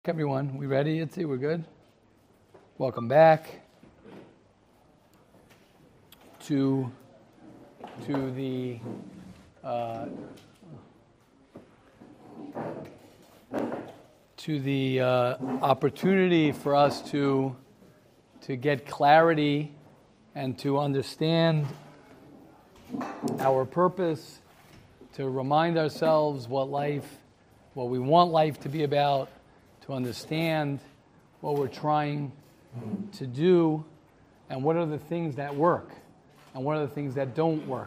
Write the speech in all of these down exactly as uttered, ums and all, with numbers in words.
Everyone, we ready, Yitzi? We're good? Welcome back to to the uh, to the uh, opportunity for us to to get clarity and to understand our purpose, to remind ourselves what life, what we want life to be about, to understand what we're trying to do, and what are the things that work, and what are the things that don't work.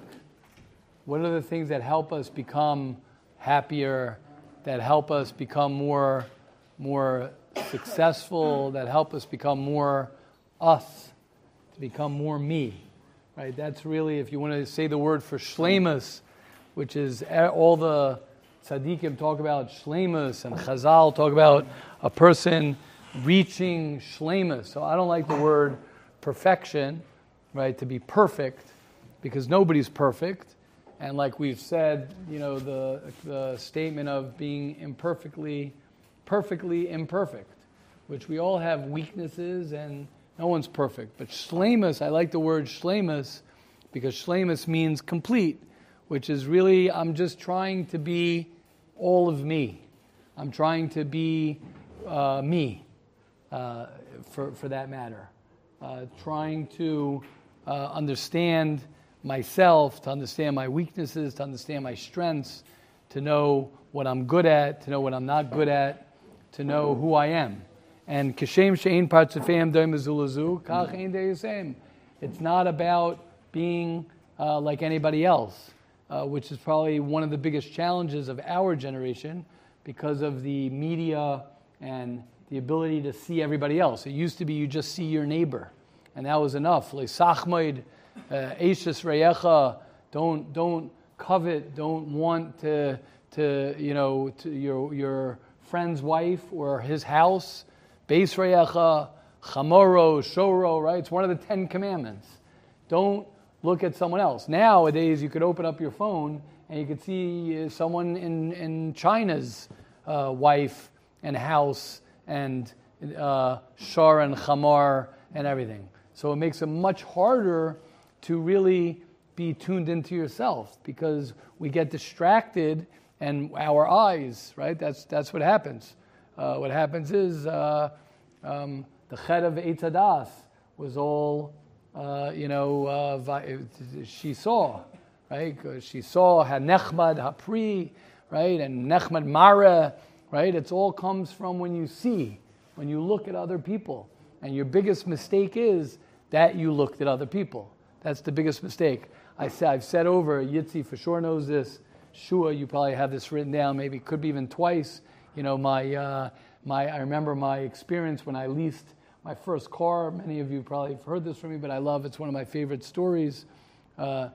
What are the things that help us become happier, that help us become more, more successful, that help us become more us, to become more me, right? That's really, if you want to say the word for shleimus, which is all the tzaddikim talk about shleimus, and Chazal talk about a person reaching shleimus. So I don't like the word perfection, right, to be perfect, because nobody's perfect. And like we've said, you know, the the statement of being imperfectly, perfectly imperfect, which we all have weaknesses and no one's perfect. But shleimus, I like the word shleimus, because shleimus means complete, which is really, I'm just trying to be all of me. I'm trying to be uh, me, uh, for for that matter. Uh, trying to uh, understand myself, to understand my weaknesses, to understand my strengths, to know what I'm good at, to know what I'm not good at, to know who I am. And kashem she'ein partzufeim doim zulazu, kach ein deyusem. It's not about being uh, like anybody else. Uh, which is probably one of the biggest challenges of our generation because of the media and the ability to see everybody else. It used to be you just see your neighbor, and that was enough. Le'sachmaid, eishes reyecha, don't don't covet, don't want to to you know to your your friend's wife or his house. Beis reyecha, chamoro, shoro, right? It's one of the Ten Commandments. Don't look at someone else. Nowadays, you could open up your phone and you could see someone in, in China's uh, wife and house and uh, shar and chamar and everything. So it makes it much harder to really be tuned into yourself because we get distracted and our eyes, right? That's that's what happens. Uh, what happens is uh, um, the chet of Eitz Hadas was all Uh, you know, uh, she saw, right? She saw Hanechmad Hapri, right? And Nechmad Mara, right? It all comes from when you see, when you look at other people. And your biggest mistake is that you looked at other people. That's the biggest mistake. I say, I've said over, Yitzi for sure knows this. Shua, you probably have this written down, maybe could be even twice. You know, my uh, my I remember my experience when I leased my first car. Many of you probably have heard this from me, but I love, it's one of my favorite stories. Uh,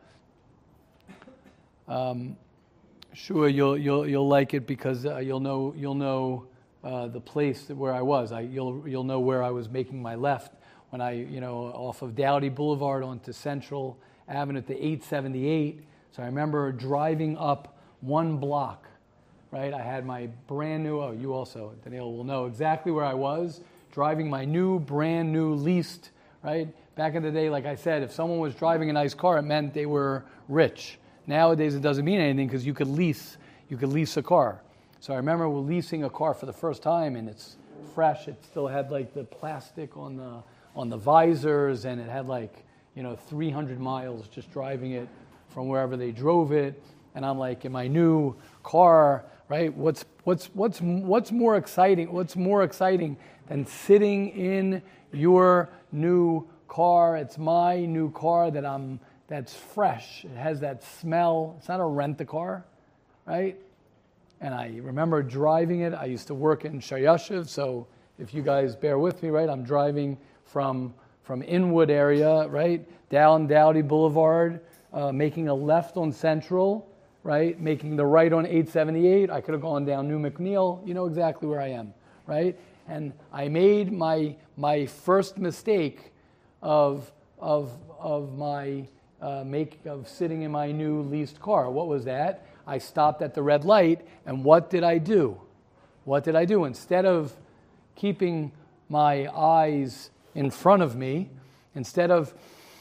um, sure, you'll you'll you'll like it because uh, you'll know you'll know uh, the place where I was. I, you'll you'll know where I was making my left when I you know off of Dowdy Boulevard onto Central Avenue to eight seventy-eight. So I remember driving up one block. Right, I had my brand new. Oh, you also, Daniel, will know exactly where I was. Driving my new, brand new, leased, right? Back in the day, like I said, if someone was driving a nice car, it meant they were rich. Nowadays, it doesn't mean anything because you could lease, you could lease a car. So I remember we're leasing a car for the first time, and it's fresh. It still had like the plastic on the on the visors, and it had like you know three hundred miles just driving it from wherever they drove it. And I'm like, in my new car, right? What's what's what's what's more exciting? What's more exciting than sitting in your new car? It's my new car that I'm that's fresh. It has that smell. It's not a rent-a-car, right? And I remember driving it. I used to work in Shayashiv, so if you guys bear with me, right? I'm driving from from Inwood area, right, down Dowdy Boulevard, uh, making a left on Central. Right, making the right on eight seventy-eight. I could have gone down New McNeil. You know exactly where I am, right? And I made my my first mistake of of of my uh, make of sitting in my new leased car. What was that? I stopped at the red light, and what did I do? What did I do? Instead of keeping my eyes in front of me. Instead of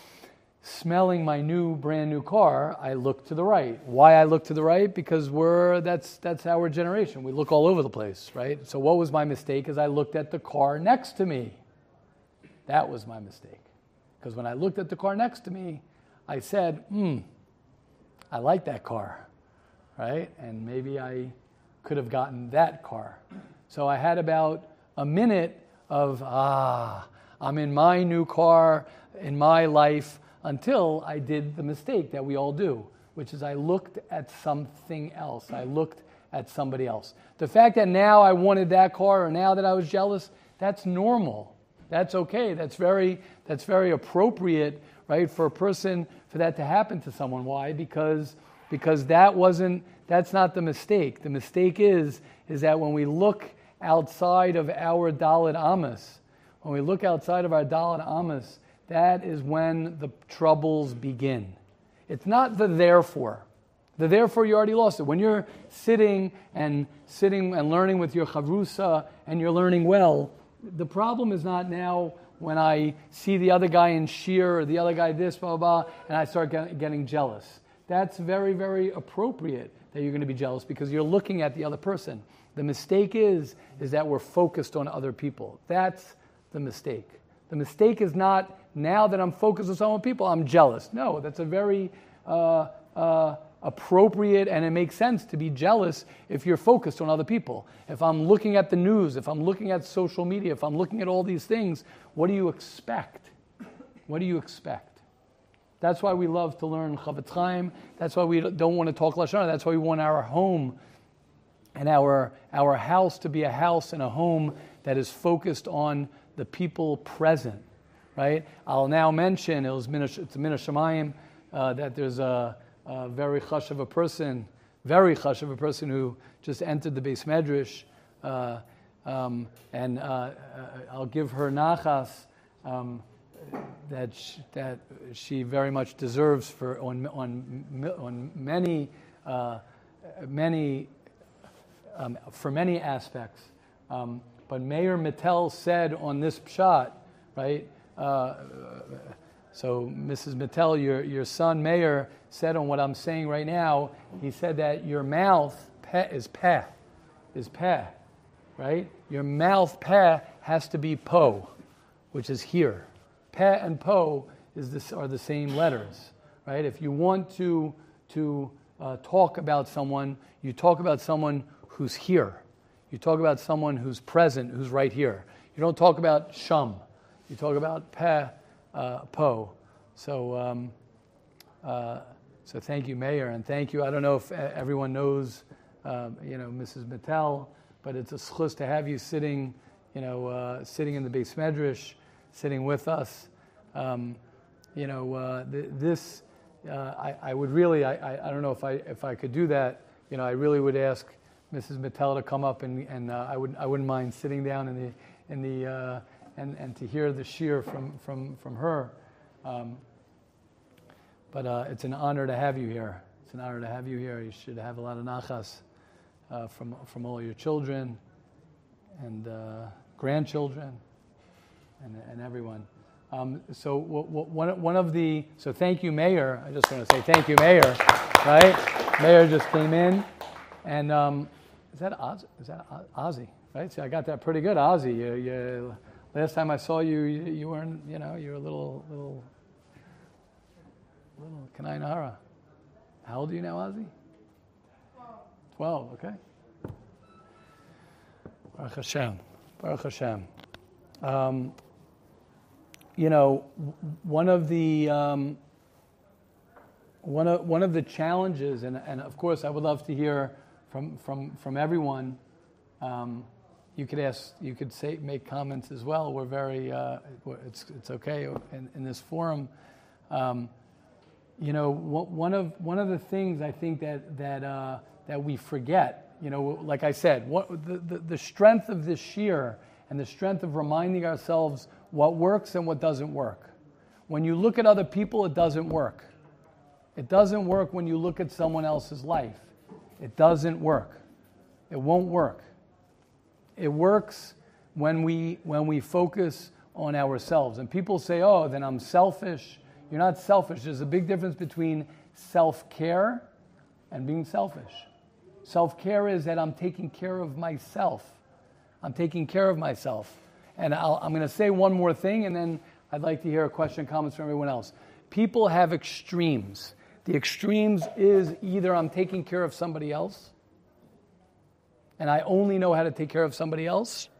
smelling my new, brand new car, I look to the right. Why I look to the right? Because we're that's that's our generation. We look all over the place, right? So what was my mistake? Is I looked at the car next to me. That was my mistake. Because when I looked at the car next to me, I said, hmm, I like that car, right? And maybe I could have gotten that car. So I had about a minute of, ah, I'm in my new car, in my life, until I did the mistake that we all do, which is I looked at something else. I looked at somebody else. The fact that now I wanted that car or now that I was jealous, that's normal. That's okay. That's very, that's very appropriate, right, for a person, for that to happen to someone. Why? Because, because that wasn't, that's not the mistake. The mistake is, is that when we look outside of our Dalet Amos, when we look outside of our Dalet Amos, that is when the troubles begin. It's not the therefore. The therefore, you already lost it. When you're sitting and sitting and learning with your chavrusa and you're learning well, the problem is not now when I see the other guy in shir or the other guy this, blah, blah, blah, and I start get, getting jealous. That's very, very appropriate that you're going to be jealous because you're looking at the other person. The mistake is, is that we're focused on other people. That's the mistake. The mistake is not, now that I'm focused on some other people, I'm jealous. No, that's a very uh, uh, appropriate, and it makes sense to be jealous if you're focused on other people. If I'm looking at the news, if I'm looking at social media, if I'm looking at all these things, what do you expect? What do you expect? That's why we love to learn Chavetz Chaim. That's why we don't want to talk Lashon Hara. That's why we want our home and our, our house to be a house and a home that is focused on the people present, right? I'll now mention, it was Minash, it's Minash Shamayim, uh, that there's a, a very chash of a person, very chash of a person who just entered the Beis Medrash, uh, um, and uh, uh, I'll give her nachas um, that she, that she very much deserves for on on on many uh, many um, for many aspects. Um, But Meir Mittel said on this pshat, right? Uh, so Missus Mittel, your your son Meir, said on what I'm saying right now, he said that your mouth peh, is peh, is peh, right? Your mouth peh has to be po, which is here. Peh and po is this are the same letters, right? If you want to to uh, talk about someone, you talk about someone who's here. You talk about someone who's present, who's right here. You don't talk about sham. You talk about peh, uh, po. So, um, uh, so thank you, Mayor, and thank you. I don't know if everyone knows, uh, you know, Missus Mittel, but it's a schus to have you sitting, you know, uh, sitting in the Beis Medrash, sitting with us. Um, you know, uh, th- this uh, I, I would really, I, I, I don't know if I if I could do that. You know, I really would ask Missus Mittel to come up, and and uh, I would I wouldn't mind sitting down in the in the uh, and and to hear the shir from from from her. Um, but uh, it's an honor to have you here. It's an honor to have you here. You should have a lot of nachas uh, from from all your children and uh, grandchildren and and everyone. Um, so w- w- one one of the so thank you, Mayor. I just want to say thank you, Mayor. Right, Mayor just came in, and. Um, Is that Oz? Is that Ozzy? Right. See, I got that pretty good, Ozzy. You, you, last time I saw you, you, you weren't. You know, you were a little, little, little Kanai Nahara. How old are you now, Ozzy? Twelve. Okay. Baruch Hashem. Baruch Hashem. Um, you know, one of the um, one of one of the challenges, and and of course, I would love to hear. From from from everyone, um, you could ask, you could say, make comments as well. We're very, uh, it's it's okay in, in this forum. Um, you know, one of one of the things I think that that uh, that we forget. You know, like I said, what the, the the strength of this shir and the strength of reminding ourselves what works and what doesn't work. When you look at other people, it doesn't work. It doesn't work when you look at someone else's life. It doesn't work. It won't work. It works when we when we focus on ourselves. And people say, oh, then I'm selfish. You're not selfish. There's a big difference between self-care and being selfish. Self-care is that I'm taking care of myself. I'm taking care of myself. And I'll, I'm going to say one more thing, and then I'd like to hear a question and comments from everyone else. People have extremes. The extremes is either I'm taking care of somebody else, and I only know how to take care of somebody else,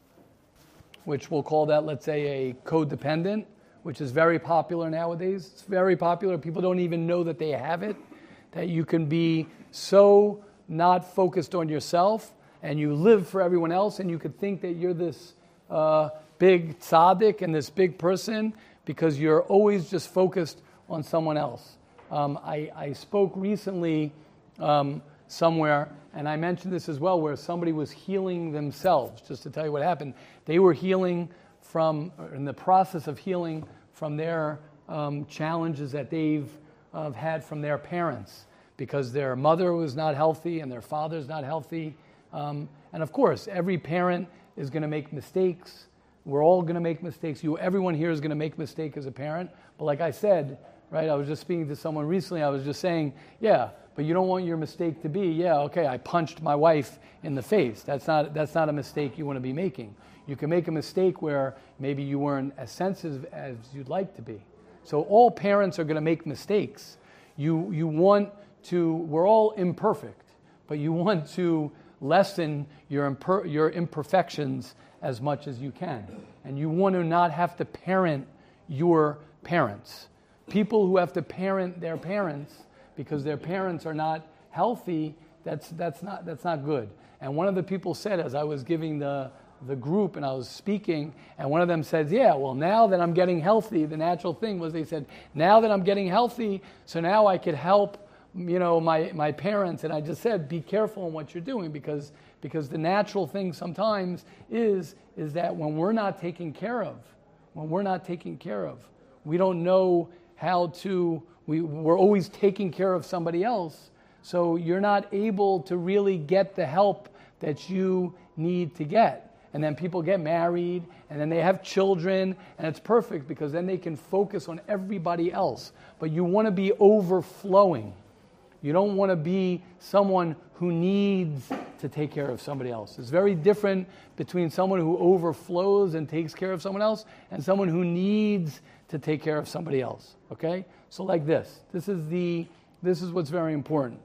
which we'll call that, let's say, a codependent, which is very popular nowadays. It's very popular. People don't even know that they have it, that you can be so not focused on yourself, and you live for everyone else, and you could think that you're this uh, big tzaddik and this big person because you're always just focused on someone else. Um, I, I spoke recently um, somewhere, and I mentioned this as well, where somebody was healing themselves. Just to tell you what happened, they were healing from, or in the process of healing from their um, challenges that they've uh, had from their parents, because their mother was not healthy and their father's not healthy. Um, and of course, every parent is going to make mistakes. We're all going to make mistakes. You, everyone here is going to make a mistake as a parent. But like I said, right, I was just speaking to someone recently. I was just saying, yeah, but you don't want your mistake to be, yeah, okay, I punched my wife in the face. That's not that's not a mistake you want to be making. You can make a mistake where maybe you weren't as sensitive as you'd like to be. So all parents are going to make mistakes. You you want to, we're all imperfect, but you want to lessen your imper, your imperfections as much as you can. And you want to not have to parent your parents. People who have to parent their parents because their parents are not healthy, that's that's not that's not good. And one of the people said, as I was giving the the group and I was speaking, and one of them said, yeah, well, now that I'm getting healthy, the natural thing was, they said, now that I'm getting healthy, so now I could help, you know, my, my parents. And I just said, be careful in what you're doing, because because the natural thing sometimes is is that when we're not taken care of, when we're not taken care of, we don't know how to, we, we're always taking care of somebody else. So you're not able to really get the help that you need to get. And then people get married, and then they have children, and it's perfect because then they can focus on everybody else. But you want to be overflowing. You don't want to be someone who needs to take care of somebody else. It's very different between someone who overflows and takes care of someone else and someone who needs to take care of somebody else. Okay? So like this. This is the this is what's very important.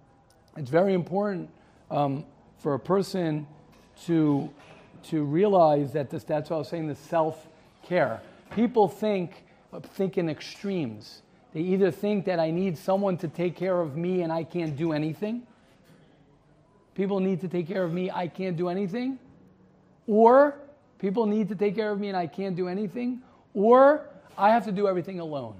It's very important um, for a person to to realize that this, that's what I was saying, the self-care. People think think in extremes. They either think that I need someone to take care of me and I can't do anything. People need to take care of me, I can't do anything. Or people need to take care of me and I can't do anything. Or I have to do everything alone.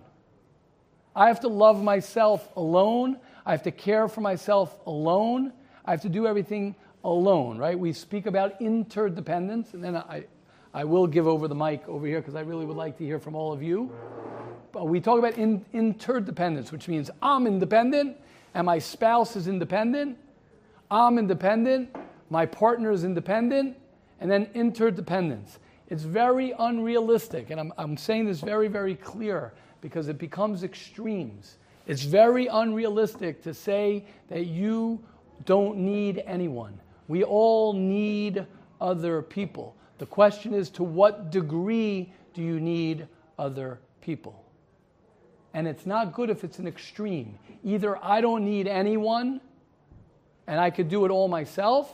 I have to love myself alone. I have to care for myself alone. I have to do everything alone, right? We speak about interdependence, and then I, I will give over the mic over here because I really would like to hear from all of you. But we talk about in, interdependence, which means I'm independent and my spouse is independent. I'm independent, my partner is independent, and then interdependence. It's very unrealistic, and I'm, I'm saying this very, very clear because it becomes extremes. It's very unrealistic to say that you don't need anyone. We all need other people. The question is, to what degree do you need other people? And it's not good if it's an extreme. Either I don't need anyone and I could do it all myself,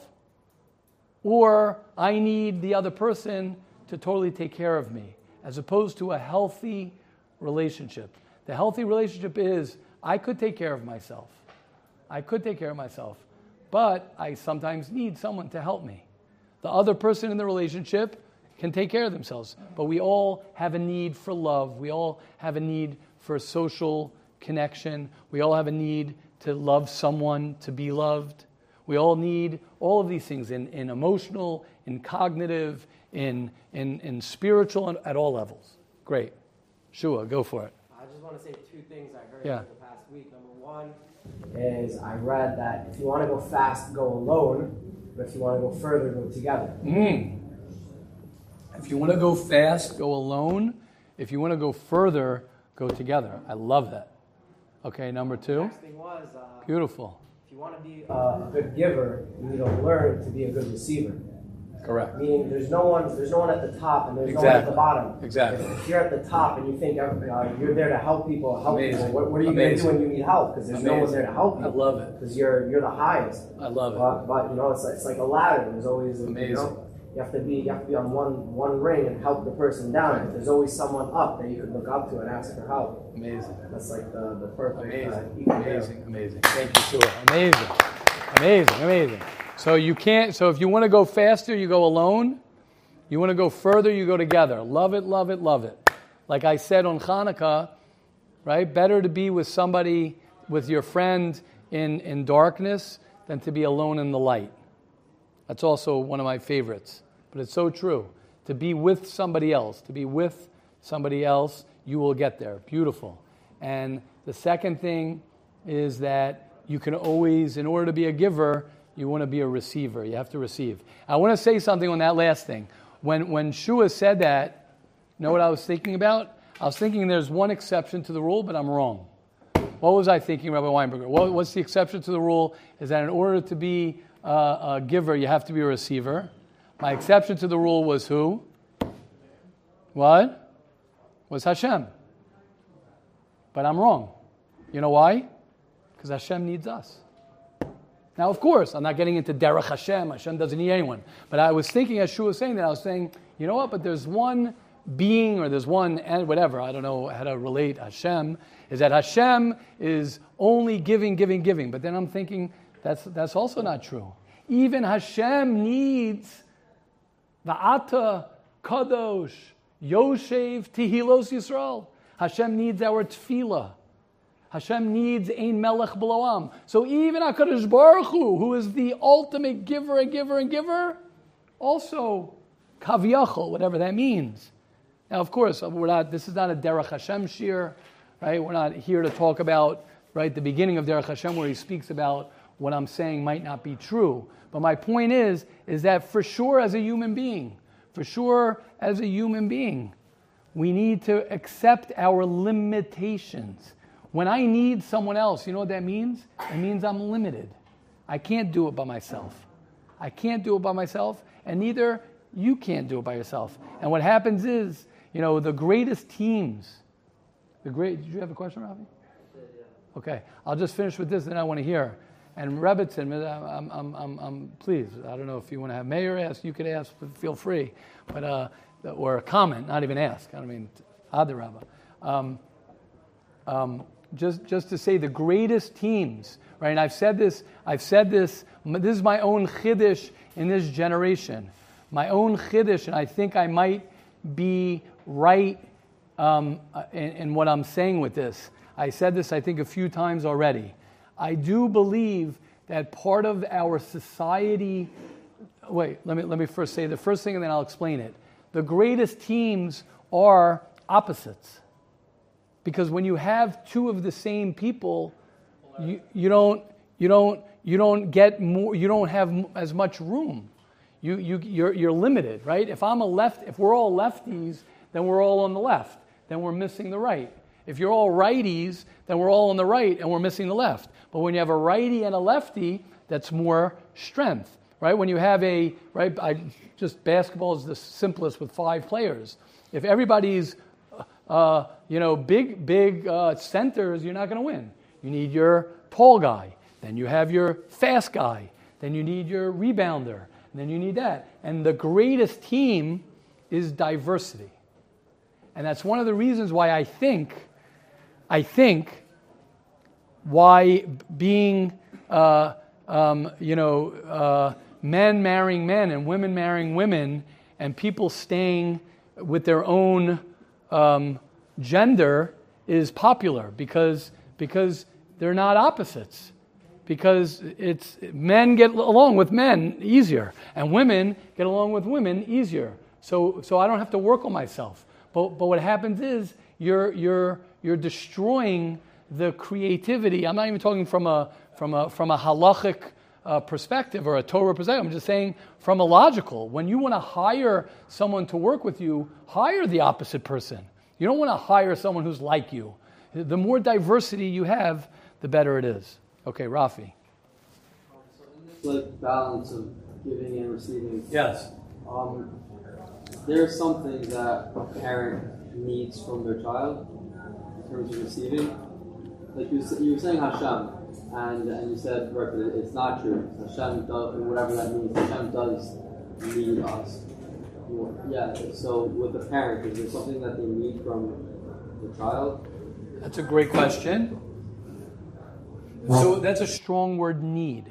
or I need the other person to totally take care of me, as opposed to a healthy relationship. The healthy relationship is, I could take care of myself. I could take care of myself, but I sometimes need someone to help me. The other person in the relationship can take care of themselves, but we all have a need for love. We all have a need for social connection. We all have a need to love someone, to be loved. We all need all of these things in, in emotional, in cognitive, in, in, in spiritual, and at all levels. Great. Shua, go for it. I just want to say two things I heard yeah. the past week. Number one is I read that if you want to go fast, go alone, but if you want to go further, go together. Mm. If you want to go fast, go alone. If you want to go further, go together. I love that. Okay, number two. The next thing was, uh, Beautiful. if you want to be a good giver, you need to learn to be a good receiver. Correct. Meaning, there's no one, there's no one at the top, and there's Exactly. no one at the bottom. Exactly. If, if you're at the top and you think uh, you're there to help people, help Amazing. people, what, what are you going to do when you need help? Because there's Amazing. no one there to help you. I love it. Because you're you're the highest. I love it. But, but you know, it's like, it's like a ladder. There's always Amazing. You know, you have to be you have to be on one one ring and help the person down. But there's always someone up that you could look up to and ask for help. Amazing. That's like the the perfect. Amazing. Uh, equal Amazing. Amazing. Thank you, Tua. Amazing. Amazing. Amazing. So you can't. So if you want to go faster, you go alone. You want to go further, you go together. Love it, love it, love it. Like I said on Hanukkah, right? Better to be with somebody, with your friend in, in darkness than to be alone in the light. That's also one of my favorites. But it's so true. To be with somebody else, to be with somebody else, you will get there. Beautiful. And the second thing is that you can always, in order to be a giver, you want to be a receiver. You have to receive. I want to say something on that last thing. When when Shua said that, you know what I was thinking about? I was thinking there's one exception to the rule, but I'm wrong. What was I thinking, Rabbi Weinberger? What, what's the exception to the rule? Is that in order to be uh, a giver, you have to be a receiver. My exception to the rule was who? What? Was Hashem. But I'm wrong. You know why? Because Hashem needs us. Now, of course, I'm not getting into Derech Hashem. Hashem doesn't need anyone. But I was thinking, as Shua was saying that, I was saying, you know what, but there's one being, or there's one, and whatever, I don't know how to relate Hashem, is that Hashem is only giving, giving, giving. But then I'm thinking, that's that's also not true. Even Hashem needs Va'ata Kadosh Yoshev Tehilos Yisrael. Hashem needs our tefillah. Hashem needs Ein Melech B'Loam. So even HaKadosh Baruch Hu, who is the ultimate giver and giver and giver, also Kaviyachol, whatever that means. Now, of course, we're not. This is not a Derech Hashem shir, right? We're not here to talk about right the beginning of Derech Hashem, where he speaks about what I'm saying might not be true. But my point is, is that for sure, as a human being, for sure as a human being, we need to accept our limitations. When I need someone else, you know what that means? It means I'm limited. I can't do it by myself. I can't do it by myself, and neither you can't do it by yourself. And what happens is, you know, the greatest teams, the great, did you have a question, Ravi? Okay, I'll just finish with this, then I want to hear. And Rebbitzin, I'm, I'm, I'm, I'm, please, I don't know if you want to have Mayor ask, you could ask, feel free. But, uh, or a comment, not even ask. I don't mean, Adarabba. Um, um, Just, just to say the greatest teams, right? And I've said this, I've said this, this is my own chiddush in this generation. My own chiddush, and I think I might be right um, in, in what I'm saying with this. I said this, I think, a few times already. I do believe that part of our society, wait, let me, let me first say the first thing and then I'll explain it. The greatest teams are opposites. Because when you have two of the same people, you, you don't you don't you don't get more. You don't have as much room. You you you're you're limited, right? If I'm a left, if we're all lefties, then we're all on the left. Then we're missing the right. If you're all righties, then we're all on the right and we're missing the left. But when you have a righty and a lefty, that's more strength, right? When you have a right, I just basketball is the simplest with five players. If everybody's Uh, you know, big, big uh, centers, you're not going to win. You need your tall guy. Then you have your fast guy. Then you need your rebounder. And then you need that. And the greatest team is diversity. And that's one of the reasons why I think, I think, why being, uh, um, you know, uh, men marrying men and women marrying women and people staying with their own Um, gender is popular because because they're not opposites. Because it's men get along with men easier, and women get along with women easier. So so I don't have to work on myself. But but what happens is you're you're you're destroying the creativity. I'm not even talking from a from a from a halachic uh, perspective or a Torah perspective. I'm just saying from a logical. When you want to hire someone to work with you, hire the opposite person. You don't want to hire someone who's like you. The more diversity you have, the better it is. Okay, Rafi. So in this like balance of giving and receiving, Yes. Um, there's something that a parent needs from their child in terms of receiving. Like you, you were saying Hashem, and and you said right, that it's not true. Hashem does, whatever that means. Hashem does need us. Yeah. So with the parent, is there something that they need from the child? That's a great question. So that's a strong word, need.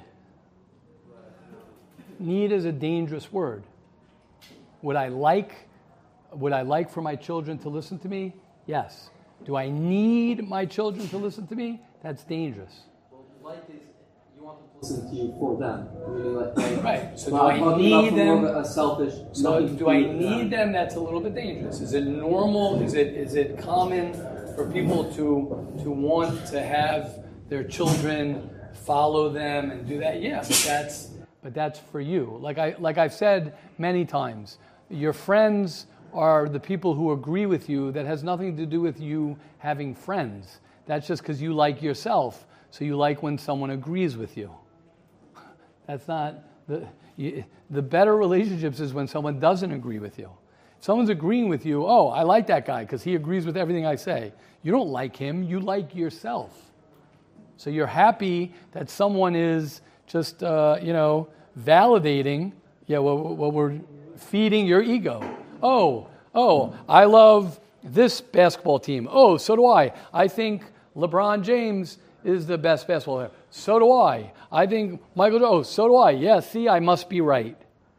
Need is a dangerous word. Would I like, would I like for my children to listen to me? Yes. Do I need my children to listen to me? That's dangerous. Well, like is you want them to listen to you for them. Meaning like, like right. So do well, I need them? A selfish. So do I need them? That's a little bit dangerous. Is it normal? Is it is it common for people to to want to have their children follow them and do that? Yeah, but that's but that's for you. Like I like I've said many times, your friends are the people who agree with you. That has nothing to do with you having friends. That's just because you like yourself. So you like when someone agrees with you. That's not the you, the better relationships is when someone doesn't agree with you. If someone's agreeing with you, oh, I like that guy because he agrees with everything I say. You don't like him. You like yourself. So you're happy that someone is just, uh, you know, validating, yeah, what, what we're feeding your ego. Oh, oh, I love this basketball team. Oh, so do I. I think LeBron James is the best basketball player. So do I. I think Michael, oh, so do I. Yeah, see, I must be right.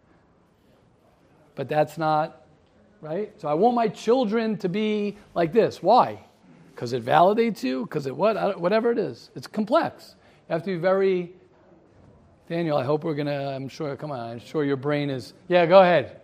But that's not, right? So I want my children to be like this. Why? Because it validates you? Because it what? Whatever it is. It's complex. You have to be very... Daniel, I hope we're going to... I'm sure... Come on. I'm sure your brain is... Yeah, go ahead.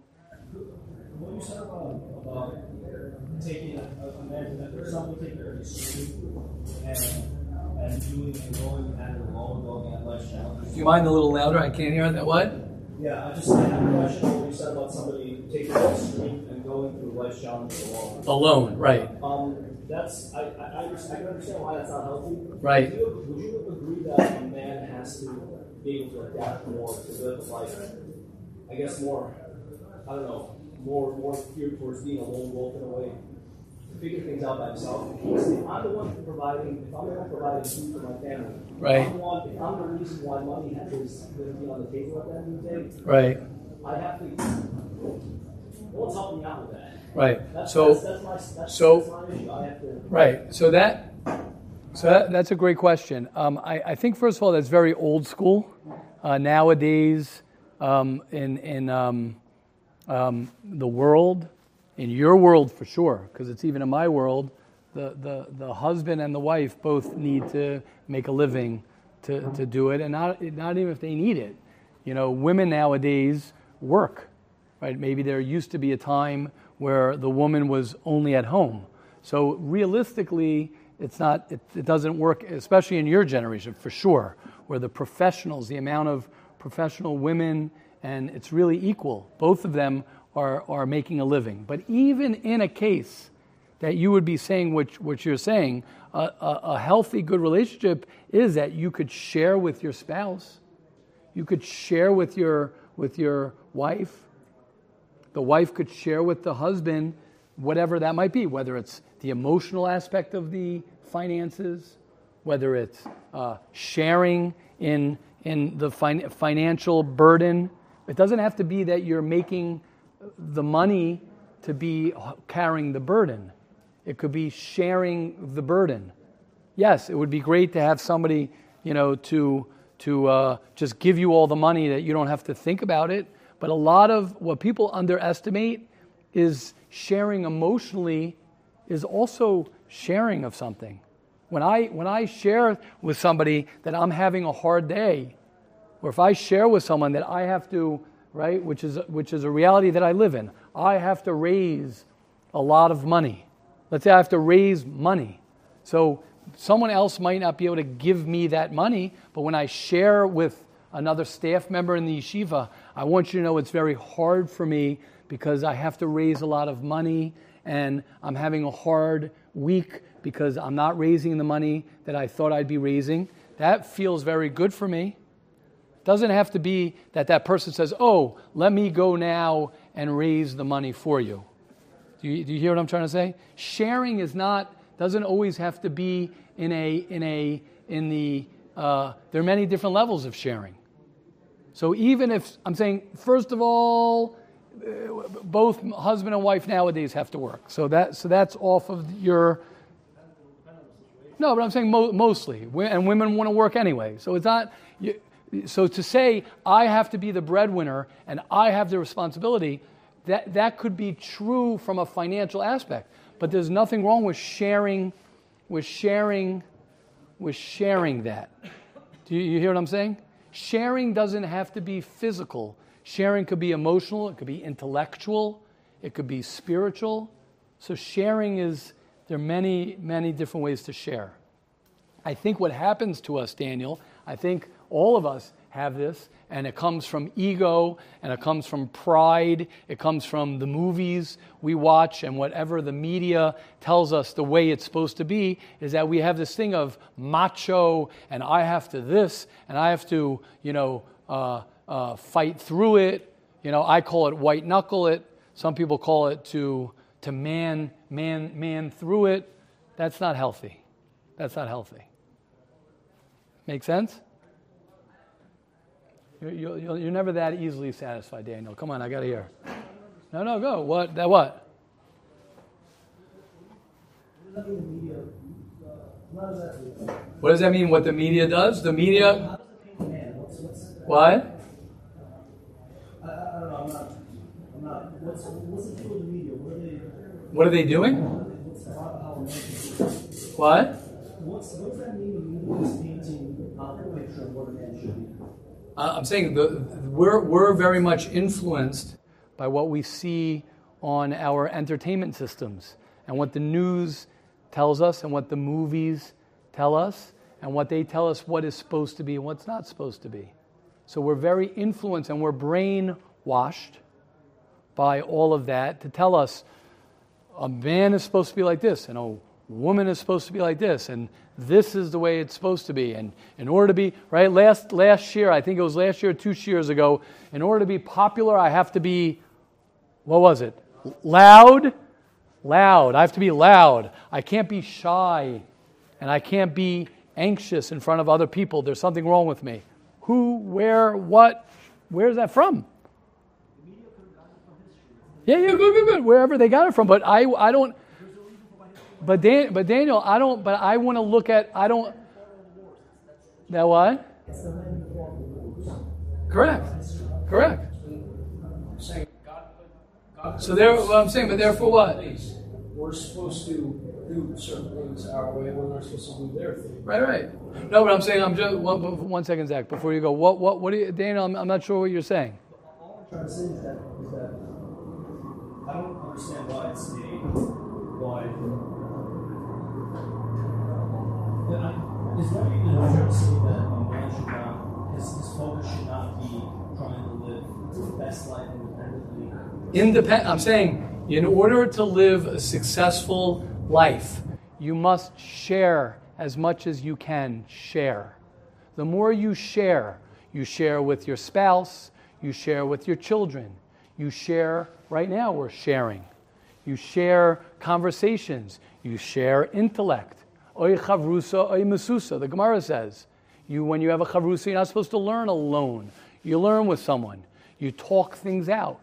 What you said about, about taking a, a man, there's someone taking a student and, and doing and going at it alone, going at life challenges. Do you mind a little louder? I can't hear that. What? Yeah, I just I have a question on what you said about somebody taking a stream and going through life challenges alone. Alone, right. Um, That's I, I, I, understand, I can understand why that's not healthy. Right. Would you, would you agree that a man has to be able to adapt more to live life? I guess more. I don't know. More, more geared towards being a lone wolf in a way, to figure things out by himself. Because if I'm the one providing, if I'm the one providing food for my family, right. if I'm the one, if I'm the reason why money is going to be on the table at the end of the day, right. I have to. What's helping me out with that? Right. That's, so, that's, that's my, that's, so, that's my issue. I have to. Right. So that, so that, that's a great question. Um, I, I think first of all that's very old school. Uh, nowadays, um, in in um, um, the world, in your world for sure, because it's even in my world, the, the the husband and the wife both need to make a living to, to do it, and not not even if they need it. You know, women nowadays work, right? Maybe there used to be a time where the woman was only at home. So realistically, it's not. It, it doesn't work, especially in your generation, for sure, where the professionals, the amount of professional women, and it's really equal. Both of them are are making a living. But even in a case that you would be saying what, what you're saying, a, a, a healthy, good relationship is that you could share with your spouse, you could share with your with your wife. The wife could share with the husband whatever that might be, whether it's the emotional aspect of the finances, whether it's uh, sharing in in the fin- financial burden. It doesn't have to be that you're making the money to be carrying the burden. It could be sharing the burden. Yes, it would be great to have somebody, you know, to to uh, just give you all the money that you don't have to think about it. But a lot of what people underestimate is sharing emotionally is also sharing of something. When I when I share with somebody that I'm having a hard day, or if I share with someone that I have to, right, which is which is a reality that I live in, I have to raise a lot of money. Let's say I have to raise money. So someone else might not be able to give me that money, but when I share with another staff member in the yeshiva, I want you to know it's very hard for me because I have to raise a lot of money and I'm having a hard week because I'm not raising the money that I thought I'd be raising. That feels very good for me. Doesn't have to be that that person says, oh, let me go now and raise the money for you. Do you, do you hear what I'm trying to say? Sharing is not, doesn't always have to be in a, in a, in the, uh, there are many different levels of sharing. So even if, I'm saying, first of all, uh, both husband and wife nowadays have to work. So that, so that's off of your, no, but I'm saying mo- mostly, and women want to work anyway. So it's not, you, so to say, I have to be the breadwinner and I have the responsibility, that, that could be true from a financial aspect. But there's nothing wrong with sharing, with sharing, with sharing that. Do you, you hear what I'm saying? Sharing doesn't have to be physical. Sharing could be emotional, it could be intellectual, it could be spiritual. So sharing is, there are many, many different ways to share. I think what happens to us, Daniel, I think all of us have this, and it comes from ego, and it comes from pride, it comes from the movies we watch, and whatever the media tells us the way it's supposed to be, is that we have this thing of macho, and I have to this, and I have to, you know, uh, uh, fight through it. You know, I call it white knuckle it. Some people call it to to man, man, man through it. That's not healthy. That's not healthy. Make sense? You're, you're, you're never that easily satisfied, Daniel. Come on, I got to hear. No, no, go. What? That what? What does that mean, what the media does? The media... What? I don't know, I'm not... I'm not... What's, what's the deal with the media? What are they... What are they doing? What? What's, what does that mean when the media is painting out the picture of what a man should be? Uh, I'm saying the, we're we're very much influenced by what we see on our entertainment systems and what the news tells us and what the movies tell us and what they tell us what is supposed to be and what's not supposed to be. So we're very influenced and we're brainwashed by all of that to tell us a man is supposed to be like this and a woman is supposed to be like this and this is the way it's supposed to be. And in order to be, right, last last year, I think it was last year or two years ago, in order to be popular, I have to be, what was it? Loud? Loud. I have to be loud. I can't be shy. And I can't be anxious in front of other people. There's something wrong with me. Who, where, what? Where's that from? Yeah, yeah, good, good, good. Wherever they got it from. But I, I don't... But Dan, but Daniel, I don't. But I want to look at. I don't. That what? Correct. Correct. So there, well, I'm saying, but therefore what? We're supposed to do certain things our way. We're not supposed to do their thing. Right, right. No, but I'm saying, I'm just one, one second, Zach. Before you go, what, what, what do you, Daniel? I'm, I'm not sure what you're saying. All I'm trying to say is that, is that I don't understand why it's a why. That I, is that even trying to say that a man should not, his, his focus should not be trying to live the best life independently? Independent. I'm saying, in order to live a successful life, you must share as much as you can share. The more you share, you share with your spouse, you share with your children, you share, right now we're sharing. You share conversations, you share intellect. Oy chavrusa, oy mesusa. The Gemara says, you when you have a chavrusa, you're not supposed to learn alone. You learn with someone. You talk things out.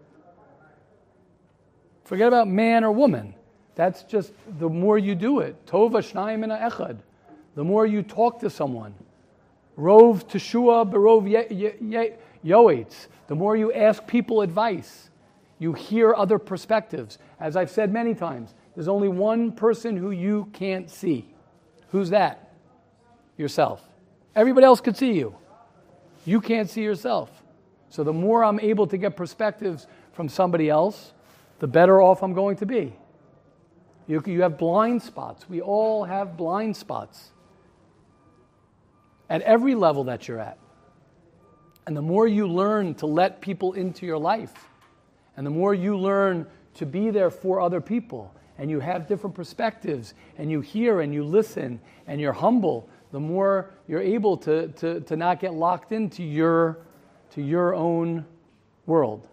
Forget about man or woman. That's just the more you do it. Tova shnayim mina echad. The more you talk to someone. Rov teshua berov yoetz. The more you ask people advice. You hear other perspectives. As I've said many times, there's only one person who you can't see. Who's that? Yourself. Everybody else could see you. You can't see yourself. So the more I'm able to get perspectives from somebody else, the better off I'm going to be. You, you have blind spots. We all have blind spots. At every level that you're at. And the more you learn to let people into your life, and the more you learn to be there for other people, and you have different perspectives, and you hear and you listen, and you're humble, the more you're able to, to, to not get locked into your, to your own world.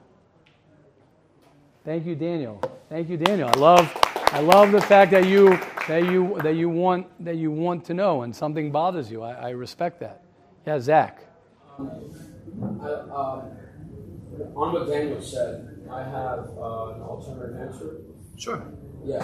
Thank you, Daniel. Thank you, Daniel. I love, I love the fact that you that you that you want that you want to know, and something bothers you. I, I respect that. Yeah, Zach. Um, I, um, on what Daniel said, I have uh, an alternative answer. Sure. Yeah.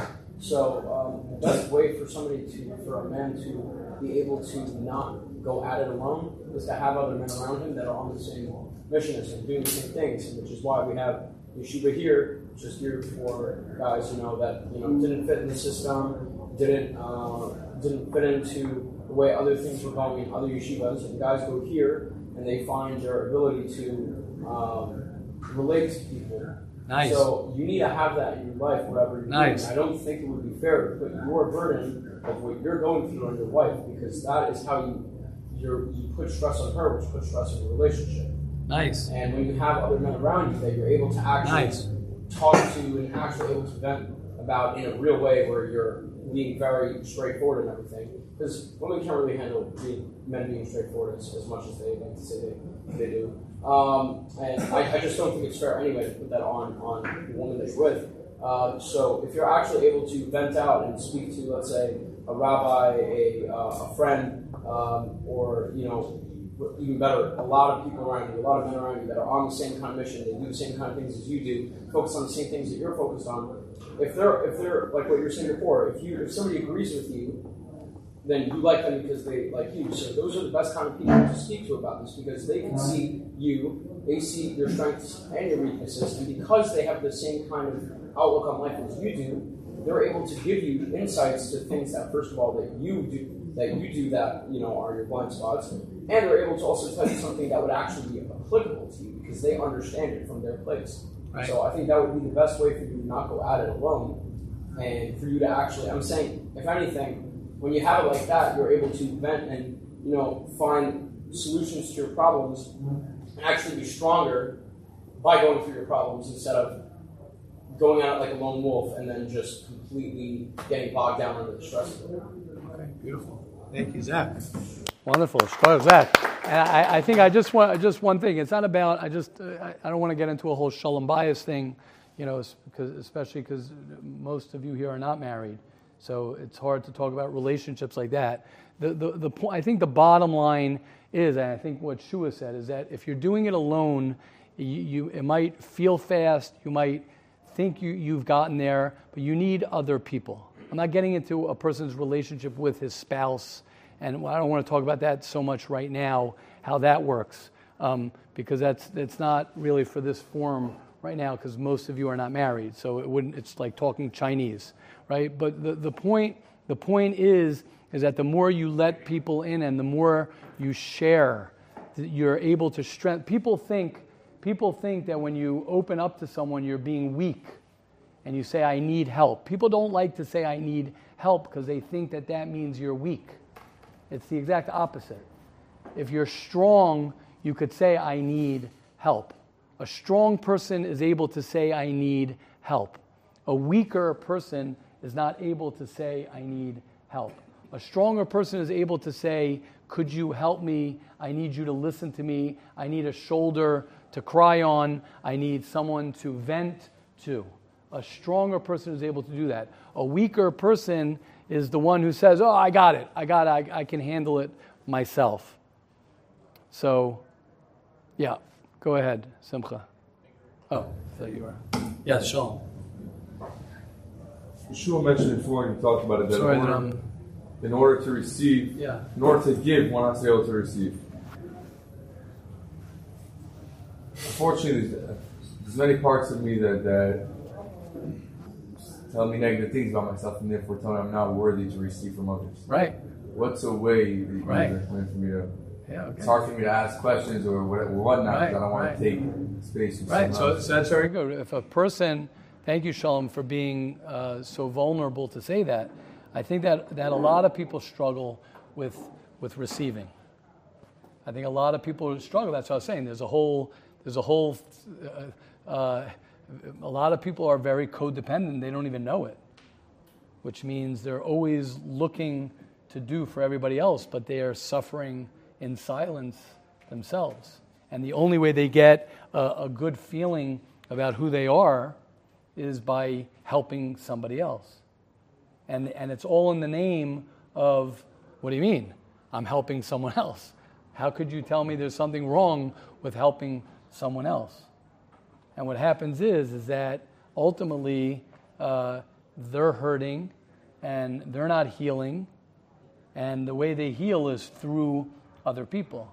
So um, the best way for somebody to, for a man to be able to not go at it alone is to have other men around him that are on the same mission as him, doing the same things, which is why we have Yeshiva here, which is here for guys, you know, that you know didn't fit in the system, didn't uh, didn't fit into the way other things were going in other yeshivas, and guys go here and they find their ability to um, relate to people. Nice. So you need to have that in your life, whatever you're Nice. doing. I don't think it would be fair to put your burden of what you're going through on your wife, because that is how you you're, you put stress on her, which puts stress on the relationship. Nice. And when you have other men around you that you're able to actually Nice. talk to and actually able to vent about in a real way, where you're being very straightforward and everything, because women can't really handle being, men being straightforward as, as much as they like to say they, they do. Um, and I, I just don't think it's fair anyway to put that on, on the woman that you're with. Uh, so if you're actually able to vent out and speak to, let's say, a rabbi, a, uh, a friend, um, or, you know, even better, a lot of people around you, a lot of men around you that are on the same kind of mission, they do the same kind of things as you do, focus on the same things that you're focused on. If they're, if they're like what you were saying before, if you, if somebody agrees with you, then you like them because they like you. So those are the best kind of people to speak to about this, because they can see you, they see your strengths and your weaknesses, and because they have the same kind of outlook on life as you do, they're able to give you insights to things that, first of all, that you do, that you do that, you know, are your blind spots, and they're able to also tell you something that would actually be applicable to you because they understand it from their place. Right. So I think that would be the best way for you to not go at it alone, and for you to actually, I'm saying, if anything, when you have it like that, you're able to vent and, you know, find solutions to your problems and actually be stronger by going through your problems instead of going out like a lone wolf and then just completely getting bogged down under the stress of it. Okay, beautiful. Thank you, Zach. Wonderful. Start Zach. And I, I think I just want just one thing. It's not about, I just, uh, I don't want to get into a whole shalom bias thing, you know, because, especially because most of you here are not married. So it's hard to talk about relationships like that. The the the point, I think the bottom line is, and I think what Shua said, is that if you're doing it alone, you, you it might feel fast, you might think you, you've gotten there, but you need other people. I'm not getting into a person's relationship with his spouse, and I don't want to talk about that so much right now, how that works, um, because that's that's not really for this forum right now, because most of you are not married, so it wouldn't. It's like talking Chinese. Right, but the, the point the point is is that the more you let people in and the more you share, you're able to strengthen. People think people think that when you open up to someone, you're being weak, and you say, "I need help." People don't like to say, "I need help," because they think that that means you're weak. It's the exact opposite. If you're strong, you could say, "I need help." A strong person is able to say, "I need help." A weaker person is not able to say, "I need help." A stronger person is able to say, "Could you help me? I need you to listen to me. I need a shoulder to cry on. I need someone to vent to." A stronger person is able to do that. A weaker person is the one who says, "Oh, I got it. I got it. I, I can handle it myself." So, yeah, go ahead, Simcha. Oh, I thought you were. Yes, Shalom. Yeshua mentioned before, and you talked about it, that Sorry, in, order, um, in order to receive, yeah. in order to give, one has to be able to receive. Unfortunately, there's, there's many parts of me that, that tell me negative things about myself, and therefore tell me I'm not worthy to receive from others. Right. What's a way that you Right. recommend for me to? Yeah, okay. It's hard for me to ask questions or what- or whatnot, Right, because I don't want right. to take space from Right, someone so, else. so that's very good. If a person, thank you, Shalom, for being uh, so vulnerable to say that. I think that, that a lot of people struggle with with receiving. I think a lot of people struggle. That's what I was saying. There's a whole, there's a whole, uh, uh, a lot of people are very codependent. They don't even know it, which means they're always looking to do for everybody else, but they are suffering in silence themselves. And the only way they get a, a good feeling about who they are is by helping somebody else. And and it's all in the name of, what do you mean? I'm helping someone else. How could you tell me there's something wrong with helping someone else? And what happens is, is that ultimately uh, they're hurting and they're not healing. And the way they heal is through other people.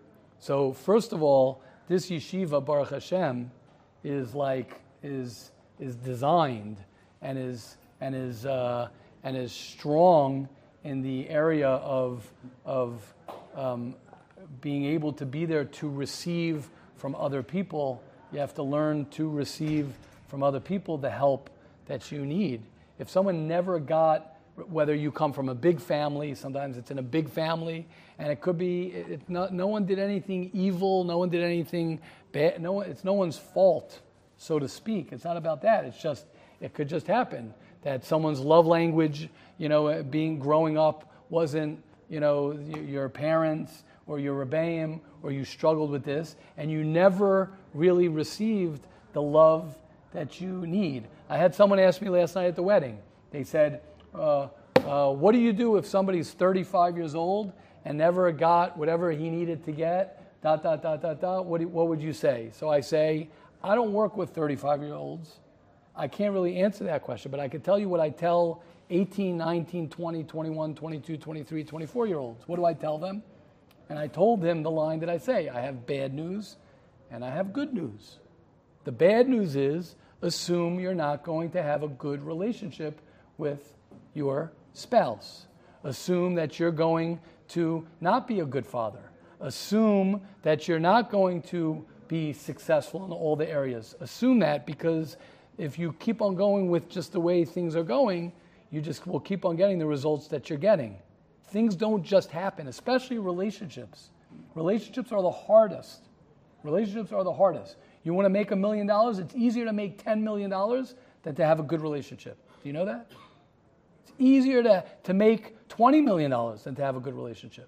So first of all, this yeshiva, Baruch Hashem, is like is is designed and is and is uh, and is strong in the area of of um, being able to be there to receive from other people. You have to learn to receive from other people the help that you need. If someone never got, whether you come from a big family, sometimes it's in a big family, and it could be it, it, no, no one did anything evil, no one did anything bad, no one, it's no one's fault, so to speak. It's not about that. It's just, it could just happen that someone's love language, you know, being growing up wasn't, you know, your parents or your rebbeim, or you struggled with this, and you never really received the love that you need. I had someone ask me last night at the wedding. They said, uh, uh, what do you do if somebody's thirty-five years old and never got whatever he needed to get, dot, dot, dot, dot, dot, what, do, what would you say? So I say, I don't work with thirty-five-year-olds. I can't really answer that question, but I can tell you what I tell eighteen, nineteen, twenty, twenty-one, twenty-two, twenty-three, twenty-four-year-olds. What do I tell them? And I told them the line that I say, I have bad news and I have good news. The bad news is, assume you're not going to have a good relationship with your spouse. Assume that you're going to not be a good father. Assume that you're not going to be successful in all the areas. Assume that, because if you keep on going with just the way things are going, you just will keep on getting the results that you're getting. Things don't just happen, especially relationships. Relationships are the hardest. Relationships are the hardest. You want to make a million dollars, it's easier to make ten million dollars than to have a good relationship. Do you know that? It's easier to, to make twenty million dollars than to have a good relationship.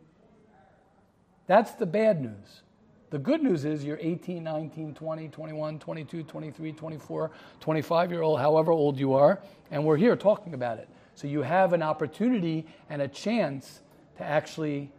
That's the bad news. The good news is you're eighteen, nineteen, twenty, twenty-one, twenty-two, twenty-three, twenty-four, twenty-five-year-old, however old you are, and we're here talking about it. So you have an opportunity and a chance to actually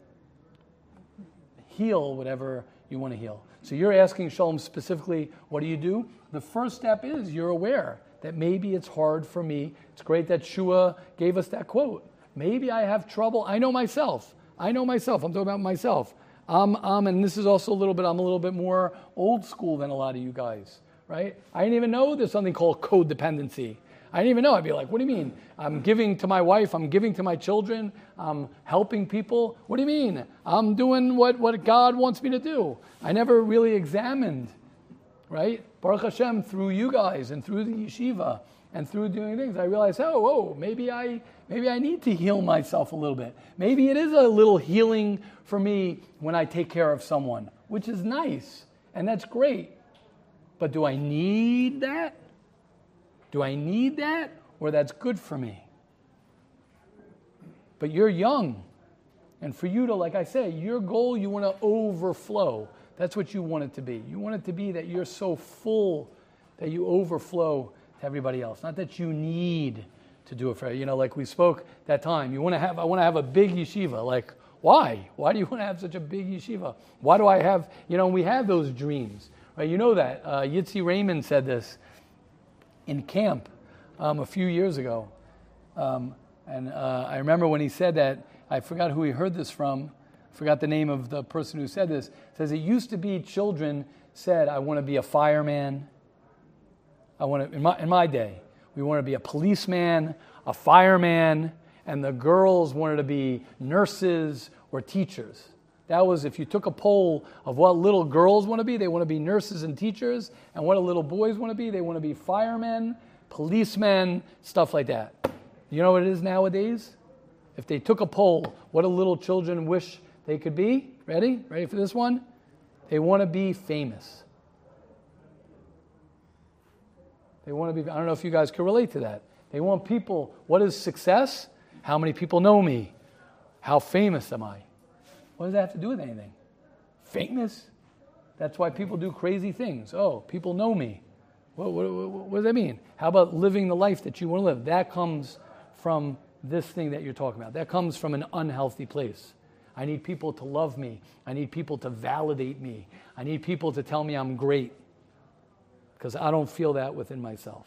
heal whatever you want to heal. So you're asking Shalom specifically, what do you do? The first step is you're aware that maybe it's hard for me. It's great that Shua gave us that quote. Maybe I have trouble. I know myself. I know myself. I'm talking about myself. I'm, I'm, and this is also a little bit, I'm a little bit more old school than a lot of you guys, right? I didn't even know there's something called codependency. I didn't even know. I'd be like, what do you mean? I'm giving to my wife. I'm giving to my children. I'm helping people. What do you mean? I'm doing what, what God wants me to do. I never really examined, right? Baruch Hashem, through you guys and through the yeshiva and through doing things, I realized, oh, whoa, maybe I maybe I need to heal myself a little bit. Maybe it is a little healing for me when I take care of someone, which is nice, and that's great. But do I need that? Do I need that, or that's good for me? But you're young. And for you to, like I say, your goal, you want to overflow. That's what you want it to be. You want it to be that you're so full that you overflow to everybody else. Not that you need to do it for, you know, like we spoke that time. You want to have, I want to have a big yeshiva. Like, why? Why do you want to have such a big yeshiva? Why do I have, you know, we have those dreams. Right? You know that. Uh, Yitzi Raymond said this in camp um, a few years ago. Um, and uh, I remember when he said that, I forgot who he heard this from, I forgot the name of the person who said this. It says it used to be children said, I want to be a fireman. I want to, in my, in my day, we wanted to be a policeman, a fireman, and the girls wanted to be nurses or teachers. That was, if you took a poll of what little girls want to be, they want to be nurses and teachers, and what little boys want to be, they want to be firemen, policemen, stuff like that. You know what it is nowadays? If they took a poll, what do little children wish they could be? Ready? Ready for this one? They want to be famous. They want to be, I don't know if you guys can relate to that. They want people, what is success? How many people know me? How famous am I? What does that have to do with anything? Famous? That's why people do crazy things. Oh, people know me. What, what, what, what does that mean? How about living the life that you want to live? That comes from this thing that you're talking about. That comes from an unhealthy place. I need people to love me. I need people to validate me. I need people to tell me I'm great, because I don't feel that within myself.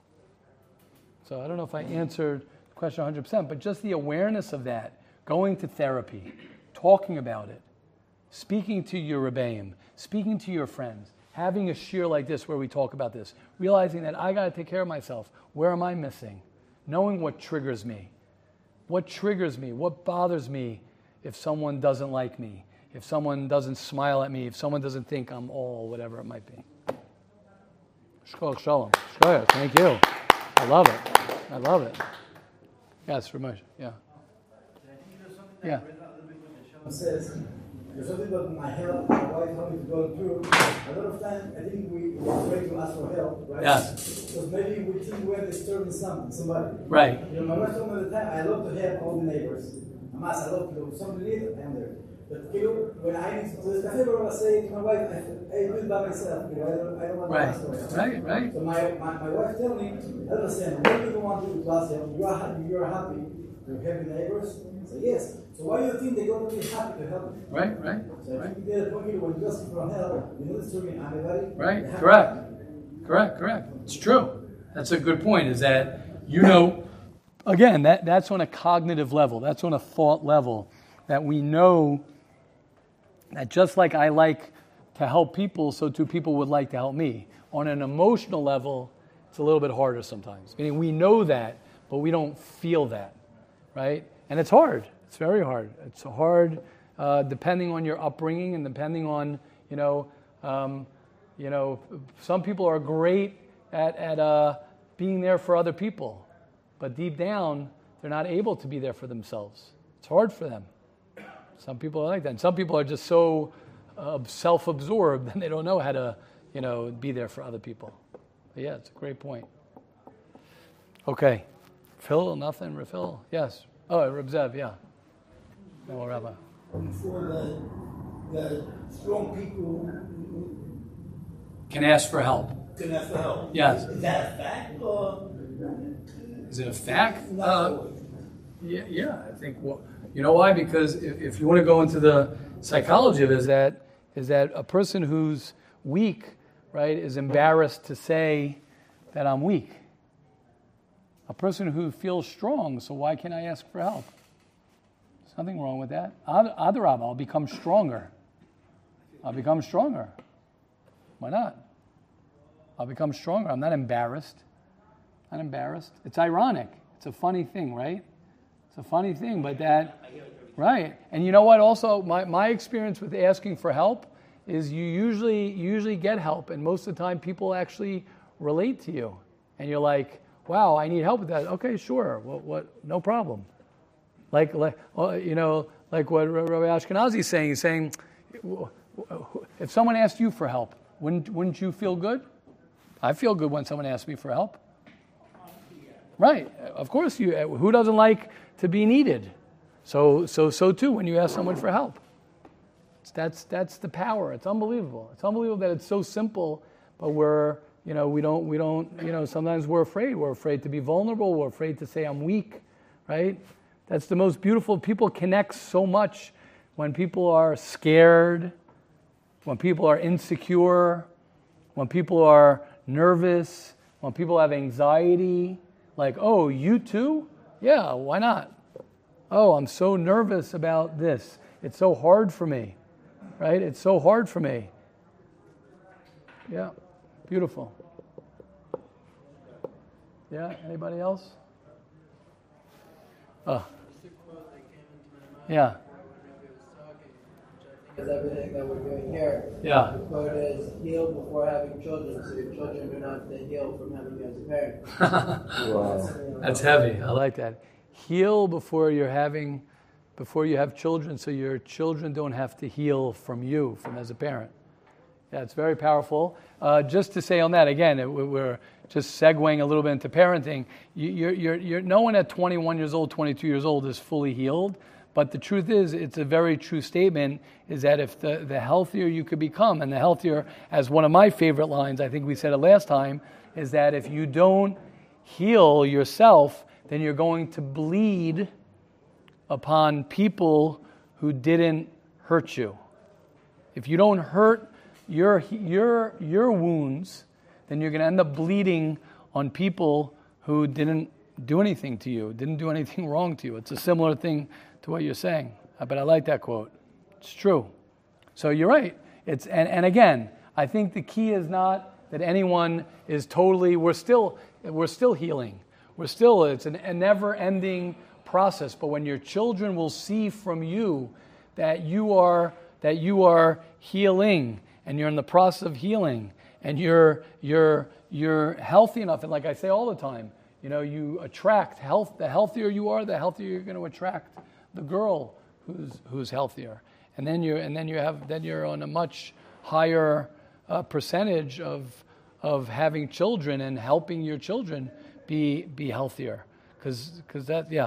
So I don't know if I answered the question one hundred percent, but just the awareness of that, going to therapy, talking about it, speaking to your rebbeim, speaking to your friends, having a shiur like this where we talk about this, realizing that I got to take care of myself. Where am I missing? Knowing what triggers me. What triggers me? What bothers me if someone doesn't like me, if someone doesn't smile at me, if someone doesn't think I'm all, whatever it might be. Shkol Shalom. Shkol, thank you. I love it. I love it. Yes, Ramesh. Yeah. Yeah. Says, there's something about my health, my wife, how it's going through. A lot of times, I think we are afraid to ask for help, right? Yes. Because maybe we think we're disturbing something, somebody. Right. You know, my wife told me all the time, I love to help all the neighbors. I'm asked, I love to, if somebody needs it, I'm there. But you know, when I need to do this, I never want to say to my wife, I do it by myself, because I don't, I don't want Right. to ask for help. Right, right. So my, my, my wife told me, I understand, what do you want to do to ask help? You are happy, you are happy to help your neighbors? I say, yes. So why do you think they're going to be happy to help you? Right, right. So Right. if you get a point here when you ask for help, you're not disturbing anybody. Right, They have- correct. Correct, correct. It's true. That's a good point, is that, you know, again, that, that's on a cognitive level. That's on a thought level, that we know that just like I like to help people, so too people would like to help me. On an emotional level, it's a little bit harder sometimes. Meaning we know that, but we don't feel that, right? And it's hard. It's very hard. It's hard uh, depending on your upbringing and depending on, you know, um, you know, some people are great at, at uh, being there for other people, but deep down, they're not able to be there for themselves. It's hard for them. Some people are like that. And some people are just so uh, self-absorbed and they don't know how to, you know, be there for other people. But yeah, it's a great point. Okay. Phil, nothing? Refill? Yes. Oh, Reb Zev, yeah. No, Rabbi. For the, the strong people Can ask for help. can ask for help. Yes. Is that a fact or Is it a fact? not? Uh, yeah, yeah, I think, well, you know why? Because if, if you want to go into the psychology of it, is that, is that a person who's weak, right, is embarrassed to say that I'm weak. A person who feels strong, so why can't I ask for help? There's nothing wrong with that. Adarab, I'll become stronger. I'll become stronger. Why not? I'll become stronger. I'm not embarrassed. Not embarrassed. It's ironic. It's a funny thing, right? It's a funny thing, but that, right. And you know what? Also, my, my experience with asking for help is you usually you usually get help, and most of the time people actually relate to you. And you're like, wow, I need help with that. Okay, sure. What? What? No problem. Like, like you know, like what Rabbi Ashkenazi is saying. He's saying, if someone asked you for help, wouldn't wouldn't you feel good? I feel good when someone asks me for help. Right. Of course, you. Who doesn't like to be needed? So, so, so too when you ask someone for help. That's that's the power. It's unbelievable. It's unbelievable that it's so simple, but we're, you know, we don't, we don't, you know, sometimes we're afraid. We're afraid to be vulnerable. We're afraid to say I'm weak, right? That's the most beautiful. People connect so much when people are scared, when people are insecure, when people are nervous, when people have anxiety. Like, oh, you too? Yeah, why not? Oh, I'm so nervous about this. It's so hard for me, right? It's so hard for me. Yeah, beautiful. Yeah, anybody else? Oh. Yeah. Because everything that we're doing here, Yeah. the quote is heal before having children, so your children do not have to heal from having you as a parent. Wow. That's heavy. I like that. Heal before you're having before you have children, so your children don't have to heal from you, from as a parent. Yeah, it's very powerful. Uh, just to say on that, again, it, we're just segueing a little bit into parenting. You, you're, you're, you're, no one at twenty-one years old, twenty-two years old is fully healed. But the truth is, it's a very true statement, is that if the, the healthier you could become, and the healthier, as one of my favorite lines, I think we said it last time, is that if you don't heal yourself, then you're going to bleed upon people who didn't hurt you. If you don't hurt your your your wounds, then you're going to end up bleeding on people who didn't do anything to you, didn't do anything wrong to you. It's a similar thing to what you're saying. But I like that quote. It's true. So you're right. It's and, and again, I think the key is not that anyone is totally, we're still we're still healing. We're still, it's an, a never-ending process. But when your children will see from you that you are that you are healing, and you're in the process of healing, and you're you're you're healthy enough, and like I say all the time, you know, you attract health. The healthier you are, the healthier you're going to attract the girl who's who's healthier, and then you and then you have then you're on a much higher uh, percentage of of having children and helping your children be be healthier, because because that yeah.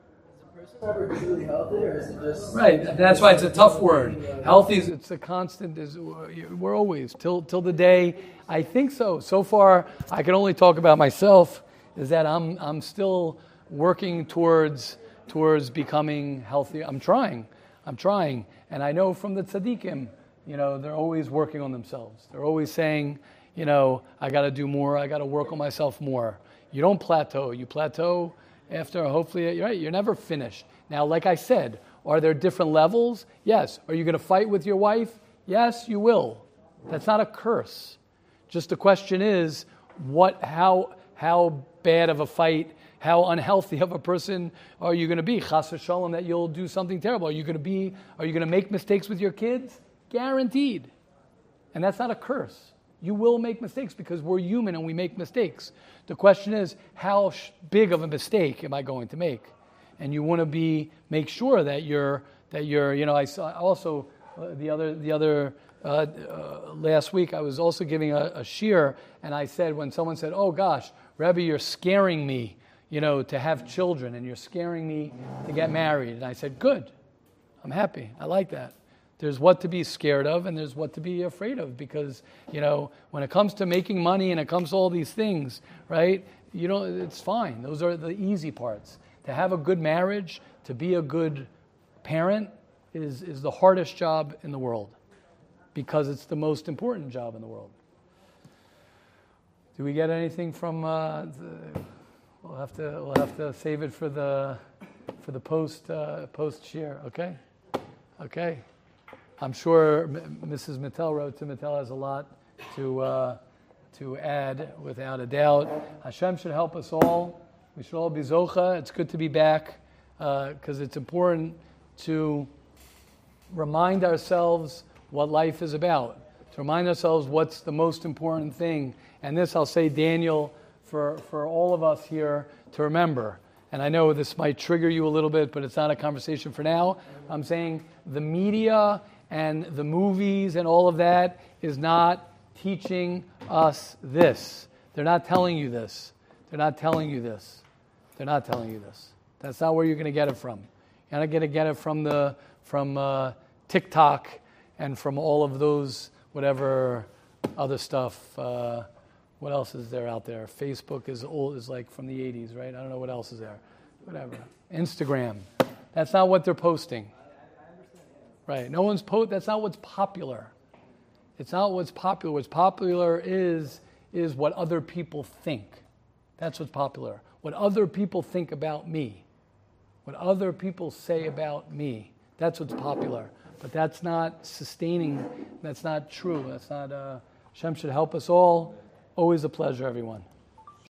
Ever truly healthy, or is it just right? That's why it's a tough word. Healthy is it's a constant. Is we're always till till the day. I think so. So far, I can only talk about myself. Is that I'm I'm still working towards towards becoming healthy. I'm trying. I'm trying, and I know from the tzaddikim, you know, they're always working on themselves. They're always saying, you know, I got to do more. I got to work on myself more. You don't plateau. You plateau. After, hopefully, you're right, you're never finished. Now, like I said, are there different levels? Yes. Are you going to fight with your wife? Yes, you will. That's not a curse. Just the question is, what, how, how bad of a fight, how unhealthy of a person are you going to be? Chas v'shalom, that you'll do something terrible. Are you going to be? Are you going to make mistakes with your kids? Guaranteed. And that's not a curse. You will make mistakes because we're human and we make mistakes. The question is, how sh- big of a mistake am I going to make? And you want to be make sure that you're that you're. You know, I saw also uh, the other the other uh, uh, last week I was also giving a, a shiur, and I said when someone said, "Oh gosh, Rebbe, you're scaring me, you know, to have children, and you're scaring me to get married," and I said, "Good, I'm happy. I like that." There's what to be scared of and there's what to be afraid of, because, you know, when it comes to making money and it comes to all these things, right, you know, it's fine. Those are the easy parts. To have a good marriage, to be a good parent is, is the hardest job in the world, because it's the most important job in the world. Do we get anything from, uh, the, we'll have to we'll have to save it for the for the post uh, post shiur, okay? Okay. I'm sure Missus Mattel wrote to Mattel has a lot to uh, to add, without a doubt. Hashem should help us all. We should all be zocha. It's good to be back, because uh, it's important to remind ourselves what life is about, to remind ourselves what's the most important thing. And this, I'll say, Daniel, for, for all of us here to remember. And I know this might trigger you a little bit, but it's not a conversation for now. I'm saying the media and the movies and all of that is not teaching us this. They're not telling you this. They're not telling you this. They're not telling you this. That's not where you're going to get it from. You're not going to get it from the from uh, TikTok and from all of those whatever other stuff. Uh, what else is there out there? Facebook is old, is like from the eighties, right? I don't know what else is there. Whatever. Instagram. That's not what they're posting. Right. No one's po- that's not what's popular. It's not what's popular. What's popular is is what other people think. That's what's popular. What other people think about me. What other people say about me. That's what's popular. But that's not sustaining. That's not true. That's not uh Hashem should help us all. Always a pleasure, everyone.